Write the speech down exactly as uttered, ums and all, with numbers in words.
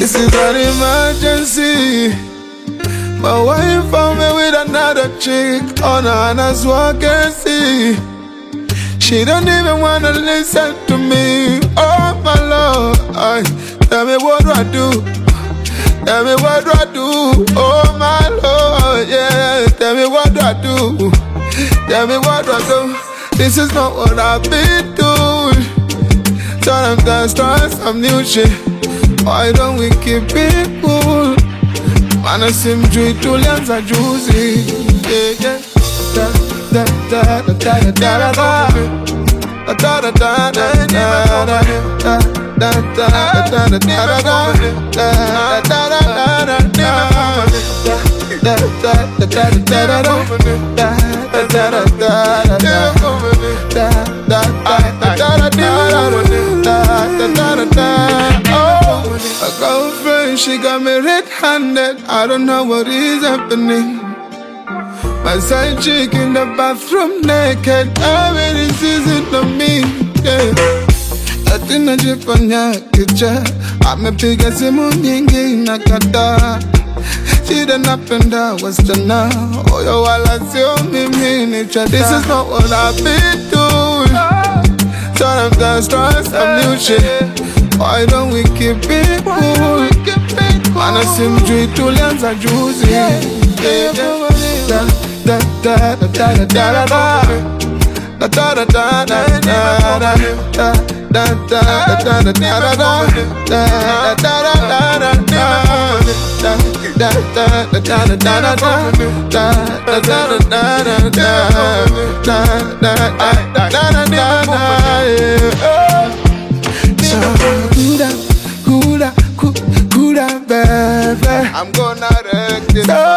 This is an emergency. My wife found me with another chick on her, that's what I can see. She don't even wanna listen to me. Oh my Lord, I, tell me what do I do? Tell me what do I do? Oh my Lord, yeah. Tell me what do I do? Tell me what do I do? This is not what I've been doing. So I'm gonna start some new shit. Why don't we keep it cool? Man, I seem to Julian's a juicy. Yeah, yeah. Da da da da da da da da da da da da da a girlfriend, she got me red-handed. I don't know what is happening. My side chick in the bathroom naked. Everything season to me, yeah. Atina jifanya kicha. Amepiga simu nyingi nakata. She done up and down western. Oyo wala sio mimi ni chata. This is not what I've been doing. So I'm gonna start some new shit. Why don't we keep it cool? Man, I seem to Julian's a juicy. Yeah, yeah, yeah. Da da da da da da da da da da da da da da da I'm gonna wreck this.